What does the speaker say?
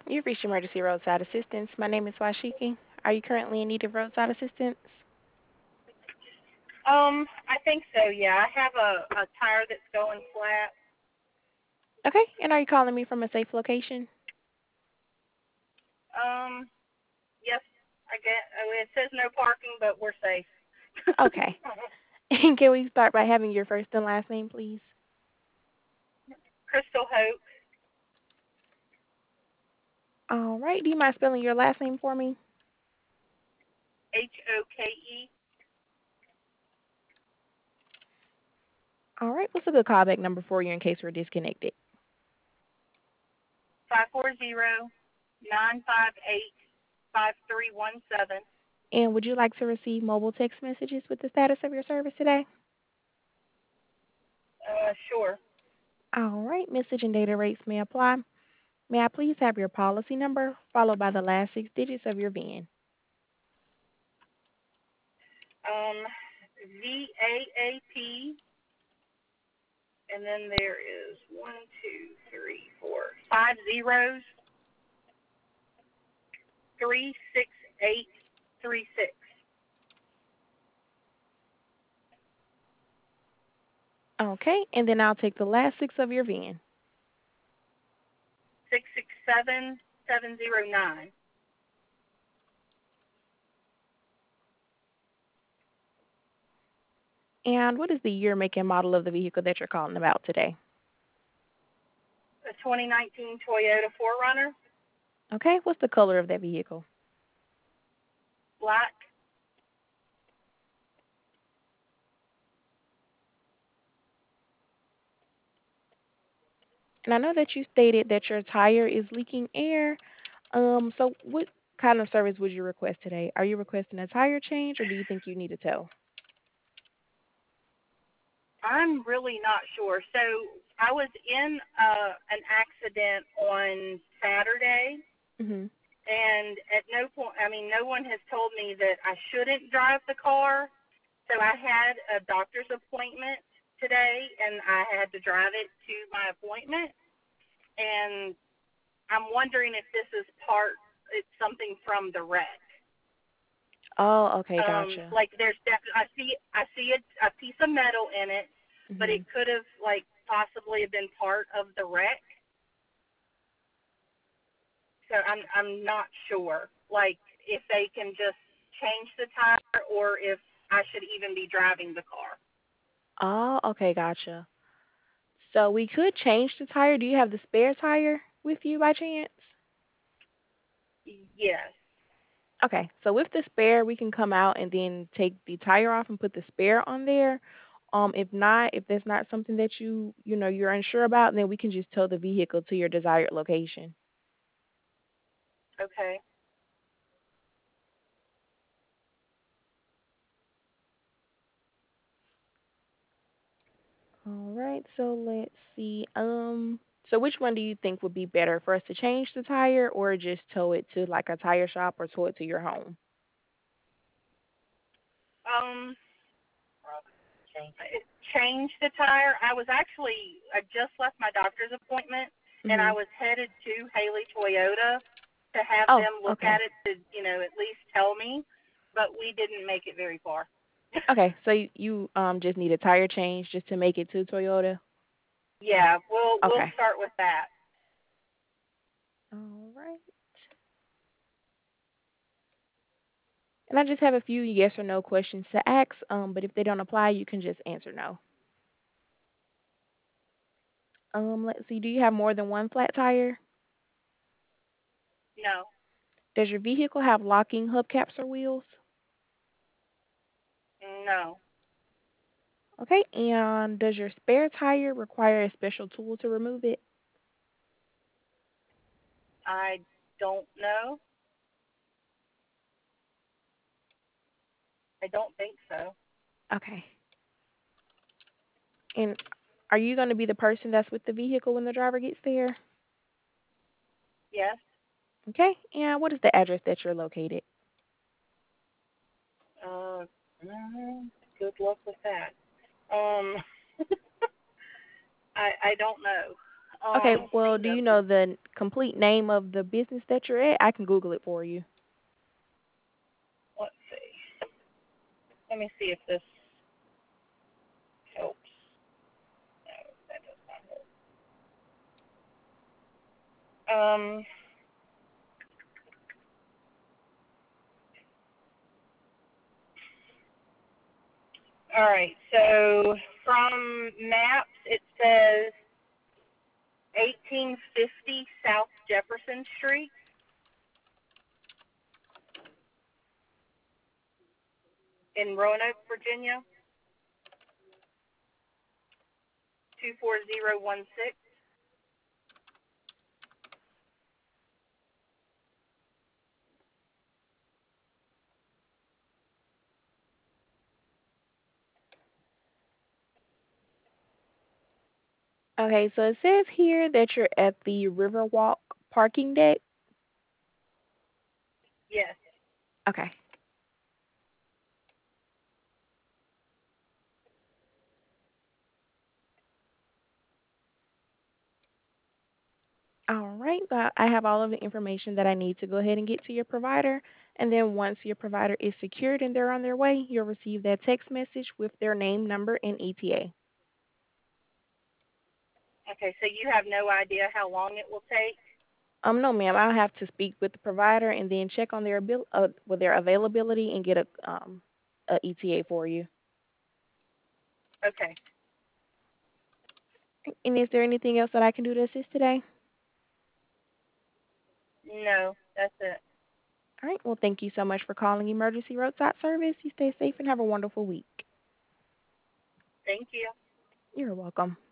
You've reached emergency roadside assistance. My name is Washiki. Are you currently in need of roadside assistance? I think so, yeah. I have a tire that's going flat. Okay, and are you calling me from a safe location? Um, yes, I get, it says no parking, but we're safe. Okay. And can we start by having your first and last name, please? Crystal Hope, All right. Do you mind spelling your last name for me? Hoke, All right. What's a good callback number for you in case we're disconnected? 540-958-5317. And would you like to receive mobile text messages with the status of your service today? Sure. All right. Message and data rates may apply. May I please have your policy number followed by the last six digits of your VIN? Um, VAAP, and then there is one, two, three, four, five zeros, 36836. Okay. And then I'll take the last six of your VIN. 667709. And what is the year, make, and model of the vehicle that you're calling about today? A 2019 Toyota 4Runner, Okay, what's the color of that vehicle? black. And I know that you stated that your tire is leaking air. So what kind of service would you request today? Are you requesting a tire change or do you think you need a tow? I'm really not sure. So I was in an accident on Saturday, Mhm. and at no point, I mean, no one has told me that I shouldn't drive the car. So I had a doctor's appointment today, and I had to drive it to my appointment. And I'm wondering if this is it's something from the wreck. Oh, okay, gotcha. Like there's I see a piece of metal in it, but it Mhm. could have like possibly been part of the wreck. So I'm not sure, like if they can just change the tire or if I should even be driving the car. Oh, okay, gotcha. So we could change the tire. Do you have the spare tire with you by chance? Yes. Okay, so with the spare, we can come out and then take the tire off and put the spare on there. If not, if that's not something that you're unsure about, then we can just tow the vehicle to your desired location. Okay. All right, so let's see. So which one do you think would be better for us to change the tire or just tow it to like a tire shop or tow it to your home? Um, change the tire. I just left my doctor's appointment, and I Mhm. was headed to Haley Toyota to have Oh, them look okay. at it to, at least tell me, but we didn't make it very far. Okay, so you just need a tire change just to make it to Toyota. Yeah, we'll Okay. start with that. All right. And I just have a few yes or no questions to ask, but if they don't apply, you can just answer no. Let's see. Do you have more than one flat tire? No, Does your vehicle have locking hubcaps or wheels? no, Okay. And does your spare tire require a special tool to remove it? I don't know. I don't think so. Okay. And are you going to be the person that's with the vehicle when the driver gets there? Yes. Okay. And what is the address that you're located? Uh, good luck with that. Um, I don't know. Okay, well, Speaking do of, you know the complete name of the business that you're at? I can Google it for you. let's see. Let me see if this helps. No, that does not help. All right. So from maps, it says 1850 South Jefferson Street in Roanoke, Virginia, 24016. Okay, so it says here that you're at the Riverwalk parking deck. Yes. Okay. All right. I have all of the information that I need to go ahead and get to your provider. And then once your provider is secured and they're on their way, you'll receive that text message with their name, number, and ETA. Okay. So you have no idea how long it will take? No, ma'am. I'll have to speak with the provider and then check on their with their availability and get a ETA for you. Okay. And is there anything else that I can do to assist today? No, that's it. All right. Well, thank you so much for calling Emergency Roadside Service. You stay safe and have a wonderful week. Thank you. You're welcome.